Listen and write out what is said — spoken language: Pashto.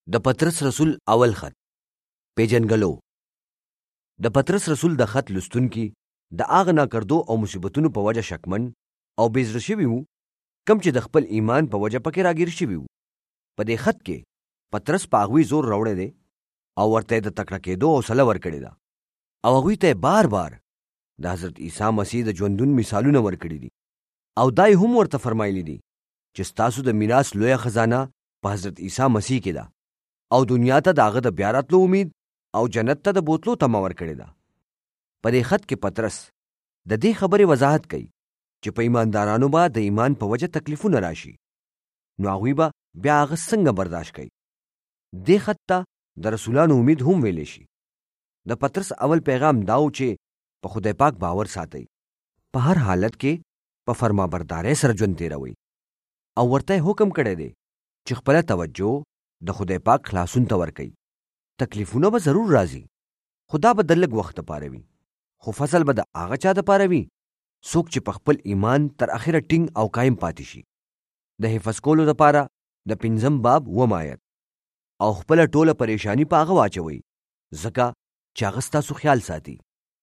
د پطرس رسول اول خط پیژنګلو. د پطرس رسول د خط لوستونکي د هغه ناکردو او مصیبتونو په وجه شکمن او بېزړه شوي وو کم چې د خپل ایمان په وجه پکې راګیر شوي وو. په دې خط کې پطرس په هغوی زور راوړی دی او ورته د تکړه کېدو حوصله ورکړې ده او هغوی ته بار بار د حضرت عیسی مسیح د ژوندون مثالونه ورکړي دي او دا یې هم ورته فرمایلی دي چې ستاسو د میراث لویه خزانه په حضرت عیسی مسیح کې ده او دنیا ته د هغه د بیا راتلو امید او جنت ته د بوتلو تمه ورکړې ده. په دې خط کې پطرس د دې خبرې وضاحت کوي چې په ایماندارانو به د ایمان په وجه تکلیفونه راشي، نو هغوی به بیا هغه څنګه برداشت کوي. دې خط ته د رسولانو امید هم ویلی شي. د پطرس اول پیغام داو چې په خدای پاک باور ساتئ، په هر حالت کې په فرمانبردارۍ سره ژوند تیروئ او ورته حکم کړی دی چې خپله توجه د خدای پاک خلاصون ته ورکوي. تکلیفونه به ضرور راځي، خو دا به د لږ وخت دپاره وي، خو فصل به د هغه چا دپاره وي څوک چې په خپل ایمان تر اخره ټینګ او قایم پاتې شي. د حفظ کولو دپاره د 5 باب 9 آیت او خپله ټوله پریشانی په هغه واچوئ ځکه چې هغه ستاسو خیال ساتي.